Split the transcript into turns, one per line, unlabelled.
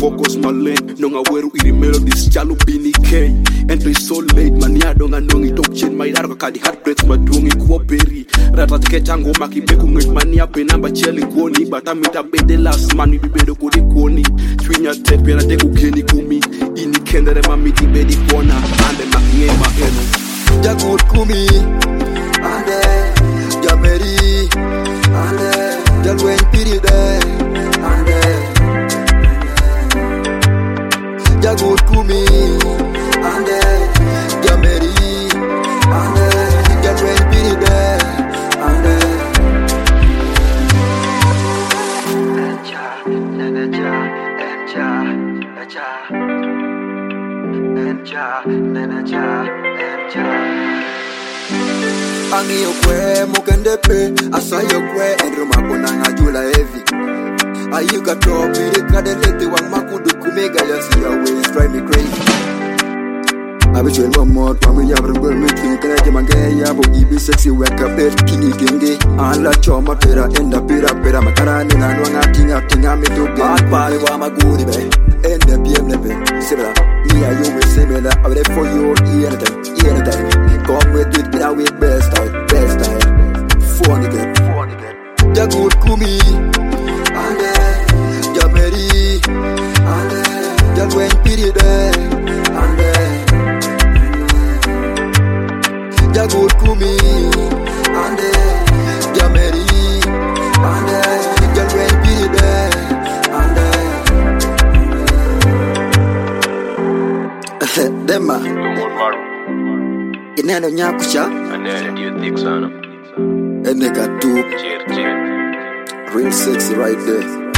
focus my lane. No nga weru iri melodies chalo bini K. And it's so late man ya donga nongi top chain my daro kadi heartbreaks madungi kuo berry. Rata tiketa ngoma kibeku ngit mania penamba cheli kuoni. Bata mita bede last man bibedo kodi kuoni. Twinya tepe na deku keni kumi. Ini kendere mamiti bedi kona. Ande makingema eno
Jagut kumi Ande Jameri Ande Jalwen piride Ande Jagut kumi Ande Jameri Ande Jalwen piride Ande Angi yokwe mukendepe asa yokwe enruma kona ngajula heavy ayuka topi kadelete wa makudu kumega yasi your ways drive me crazy abichwe momo twami yabrugwe meeting kanaje mangeya bo ibi sexy wake up kini genge ala choma pera enda pera makarani na nwanga tinga metuge atpale wa maguri be enda pm lebe sibra me are you with similar I will for you anything come with it now with best style phone again Jagut kumi ande Jameri ande Jalwen piride ande Jagut kumi ande Jameri ande Jalwen piride ande Dema Ineno nyakusha
Anene do you think sana
Eneka tu
Cheer
Real sexy right there